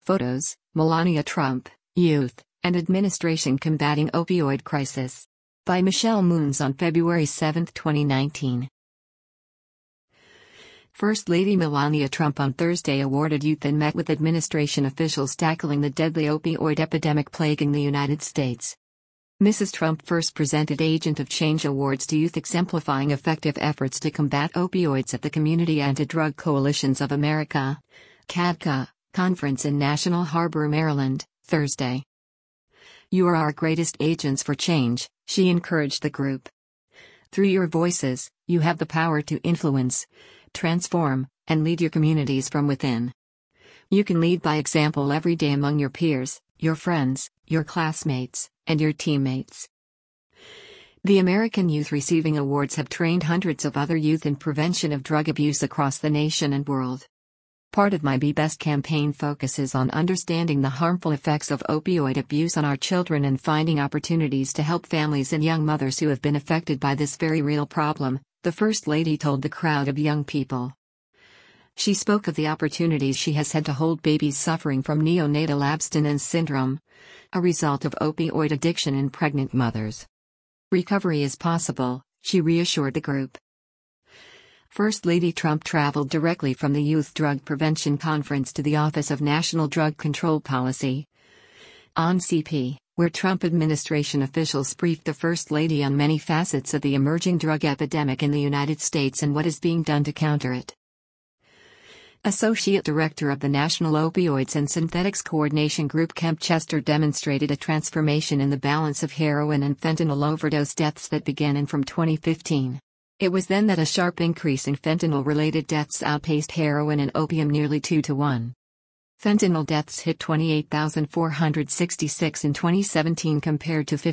Photos, Melania Trump, Youth, and Administration Combating Opioid Crisis. By Michelle Moons on February 7, 2019. First Lady Melania Trump on Thursday awarded youth and met with administration officials tackling the deadly opioid epidemic plaguing the United States. Mrs. Trump first presented Agent of Change Awards to youth exemplifying effective efforts to combat opioids at the Community Anti-Drug Coalitions of America (CADCA) conference in National Harbor, Maryland, Thursday. "You are our greatest agents for change," she encouraged the group. "Through your voices, you have the power to influence, transform, and lead your communities from within. You can lead by example every day among your peers, your friends, your classmates, and your teammates." The American youth receiving awards have trained hundreds of other youth in prevention of drug abuse across the nation and world. Part of my Be Best campaign focuses on understanding the harmful effects of opioid abuse on our children and finding opportunities to help families and young mothers who have been affected by this very real problem, the First Lady told the crowd of young people. She spoke of the opportunities she has had to hold babies suffering from neonatal abstinence syndrome, a result of opioid addiction in pregnant mothers. Recovery is possible, she reassured the group. First Lady Trump traveled directly from the Youth Drug Prevention Conference to the Office of National Drug Control Policy, ONCP, where Trump administration officials briefed the First Lady on many facets of the emerging drug epidemic in the United States and what is being done to counter it. Associate Director of the National Opioids and Synthetics Coordination Group Kemp Chester demonstrated a transformation in the balance of heroin and fentanyl overdose deaths that began in from 2015. It was then that a sharp increase in fentanyl-related deaths outpaced heroin and opium nearly 2-to-1. Fentanyl deaths hit 28,466 in 2017 compared to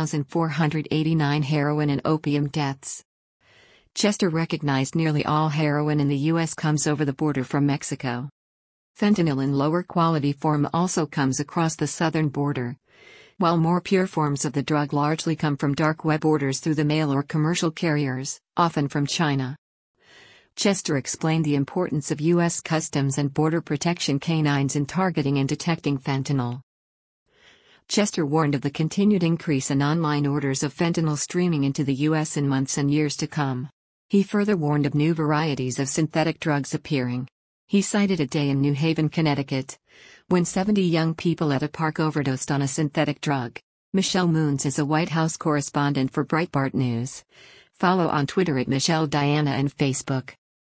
15,489 heroin and opium deaths. Chester recognized nearly all heroin in the U.S. comes over the border from Mexico. Fentanyl in lower quality form also comes across the southern border, while more pure forms of the drug largely come from dark web orders through the mail or commercial carriers, often from China. Chester explained the importance of U.S. Customs and Border Protection canines in targeting and detecting fentanyl. Chester warned of the continued increase in online orders of fentanyl streaming into the U.S. in months and years to come. He further warned of new varieties of synthetic drugs appearing. He cited a day in New Haven, Connecticut, when 70 young people at a park overdosed on a synthetic drug. Michelle Moons is a White House correspondent for Breitbart News. Follow on Twitter at Michelle Diana and Facebook.